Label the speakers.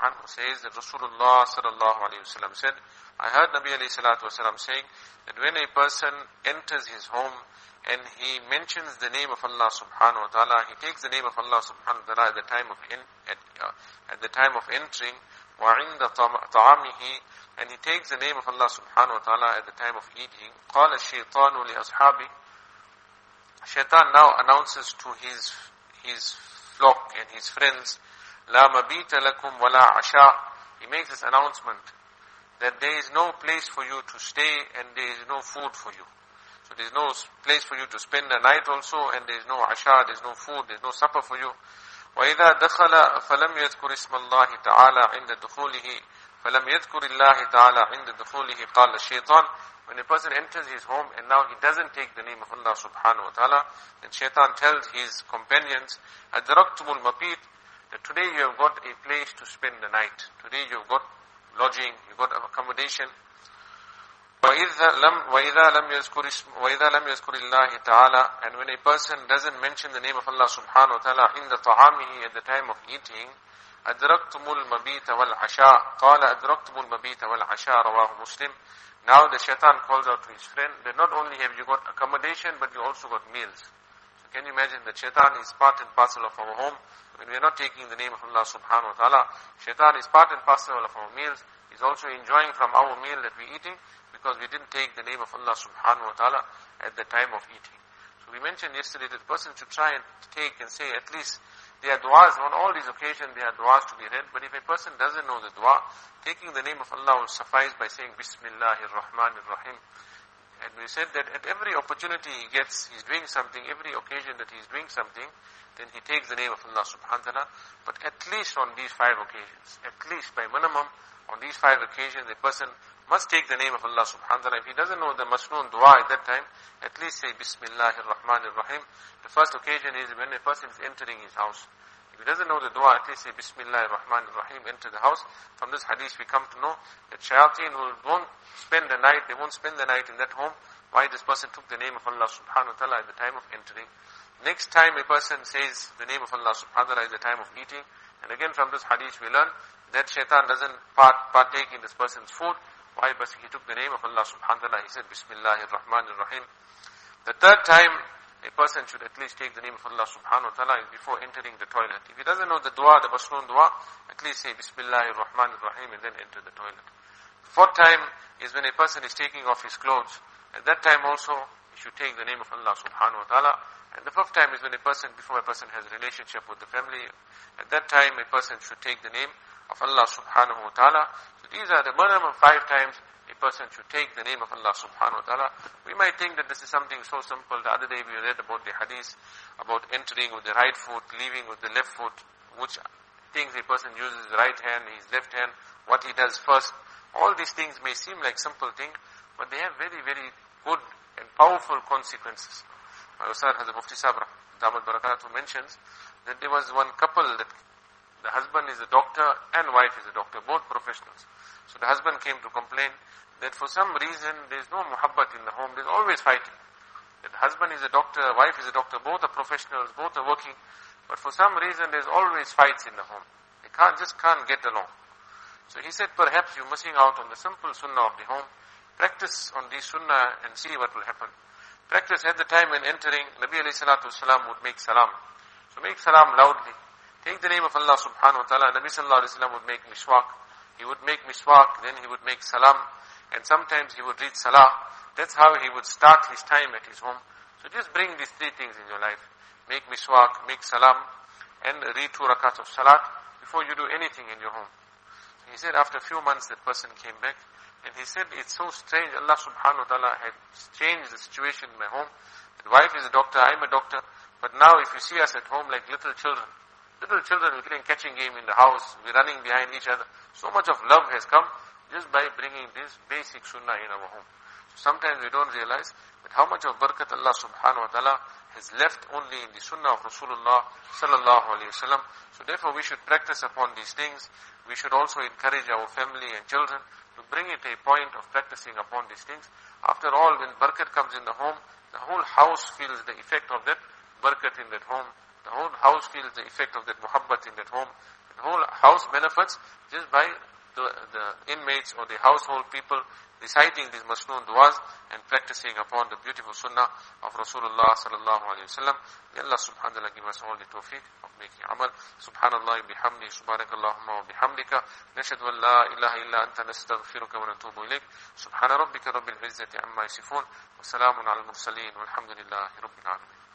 Speaker 1: anhu says that Rasulullah sallallahu alayhi wasallam said, I heard Nabi alayhi salatu wasallam saying that when a person enters his home and he mentions the name of Allah subhanahu wa ta'ala, he takes the name of Allah subhanahu wa ta'ala at the time of entering, وَعِنْدَ طَعَامِهِ, and he takes the name of Allah subhanahu wa ta'ala at the time of eating. قَالَ الشَّيْطَانُ لِأَصْحَابِهِ, Shaitan now announces to his flock and his friends, لَا مَبِيتَ لَكُمْ وَلَا عَشَاء. He makes this announcement that there is no place for you to stay and there is no food for you. So there is no place for you to spend the night also, and there is no asha, there is no food, there is no supper for you. وَإِذَا دَخَلَ فَلَمْ يَذْكُرِ اسْمَ اللَّهِ تَعَالَى عِنْدَ دُخُولِهِ فَلَمْ يَذْكُرِ اللَّهِ تَعَالَى عِنْدَ دُخُولِهِ قَالَ الشَّيْطَانِ. When a person enters his home and now he doesn't take the name of Allah subhanahu wa ta'ala, then Shaitan tells his companions, أَدْرَكْتُمُ الْمَبِيتِ, that today you have got a place to spend the night. Today you have got lodging, you have got accommodation. وَإِذَا لَمْ يَذْكُرِ اللَّهِ تَعَالَى, and when a person doesn't mention the name of Allah subhanahu wa ta'ala عِنْدَ طَعَامِهِ, at the time of eating, أَدْرَكْتُمُ الْمَبِيتَ وَالْعَشَاءَ قَالَ أَدْرَكْتُمُ الْمَبِيتَ وَالْعَشَاءَ رواه Muslim. Now the shaitan calls out to his friend that not only have you got accommodation, but you also got meals. So can you imagine that shaitan is part and parcel of our home? When we are not taking the name of Allah subhanahu wa ta'ala, shaitan is part and parcel of our meals. He's also enjoying from our meal that we're eating, because we didn't take the name of Allah subhanahu wa ta'ala at the time of eating. So we mentioned yesterday that the person should try and take and say at least there are du'as. On all these occasions there are du'as to be read, but if a person doesn't know the du'a, taking the name of Allah will suffice by saying Bismillahir Rahmanir Rahim. And we said that at every opportunity he gets, he's doing something, every occasion that he's doing something, then he takes the name of Allah subhanahu wa ta'ala. But at least on these 5 occasions, at least by minimum, on these 5 occasions, a person must take the name of Allah subhanahu wa ta'ala. If he doesn't know the masnoon dua at that time, at least say Bismillahir Rahmanir Rahim. The first occasion is when a person is entering his house. If he doesn't know the dua, at least say Bismillahir Rahmanir Rahim, enter the house. From this hadith we come to know that shayateen won't spend the night, they won't spend the night in that home. Why? This person took the name of Allah subhanahu wa ta'ala at the time of entering. Next time a person says the name of Allah subhanahu wa ta'ala at the time of eating. And again from this hadith we learn that shaitan doesn't partake in this person's food. Why? But he took the name of Allah subhanahu wa ta'ala. He said Bismillahir Rahmanir Rahim. The third time a person should at least take the name of Allah subhanahu wa ta'ala before entering the toilet. If he doesn't know the dua, the masnoon dua, at least say Bismillahir Rahmanir Rahim and then enter the toilet. The fourth time is when a person is taking off his clothes. At that time also he should take the name of Allah subhanahu wa ta'ala. And the fifth time is when before a person has a relationship with the family. At that time a person should take the name of Allah subhanahu wa ta'ala. So these are the minimum 5 times a person should take the name of Allah subhanahu wa ta'ala. We might think that this is something so simple. The other day we read about the hadith about entering with the right foot, leaving with the left foot, which things a person uses his right hand, his left hand, what he does first. All these things may seem like simple things, but they have very, very good and powerful consequences. My Ustad Hazrat Mufti Sahib Damat Barakatuh mentions that there was one couple that the husband is a doctor and wife is a doctor, both professionals. So the husband came to complain that for some reason there is no muhabbat in the home, there is always fighting. That the husband is a doctor, wife is a doctor, both are professionals, both are working, but for some reason there is always fights in the home. They just can't get along. So he said, perhaps you're missing out on the simple sunnah of the home. Practice on the sunnah and see what will happen. Practice at the time when entering, Nabi alayhi salatu wasalam would make salam. So make salam loudly. Take the name of Allah subhanahu wa ta'ala. Nabi sallallahu alayhi wasallam would make miswak. He would make miswak, then he would make salam. And sometimes he would read salah. That's how he would start his time at his home. So just bring these 3 things in your life. Make miswak, make salam, and read 2 rakats of salat before you do anything in your home. He said after a few months that person came back. And he said, it's so strange, Allah subhanahu wa ta'ala had changed the situation in my home. The wife is a doctor, I'm a doctor. But now if you see us at home like little children we're playing catching game in the house, we're running behind each other. So much of love has come just by bringing this basic sunnah in our home. So sometimes we don't realize that how much of barakat Allah subhanahu wa ta'ala has left only in the sunnah of Rasulullah sallallahu alayhi wa sallam. So therefore we should practice upon these things. We should also encourage our family and children to bring it a point of practicing upon these things. After all, when barakat comes in the home, the whole house feels the effect of that barakat in that home. The whole house feels the effect of that muhabbat in that home. The whole house benefits just by the inmates or the household people reciting these masnoon du'as and practicing upon the beautiful sunnah of Rasulullah sallallahu alayhi wa sallam. May Allah subhanahu wa ta'ala give us all the tawfiq of making amal. Subhanallah bihamdi, subhanakallahumma wa bihamdika, nashhadu an la ilaha illa anta nastaghfiruka wa natubu ilayk. Subhana rabbika rabbil izzati amma yasifun, wa salamun ala al-mursaleen, walhamdulillahi rabbil alamin.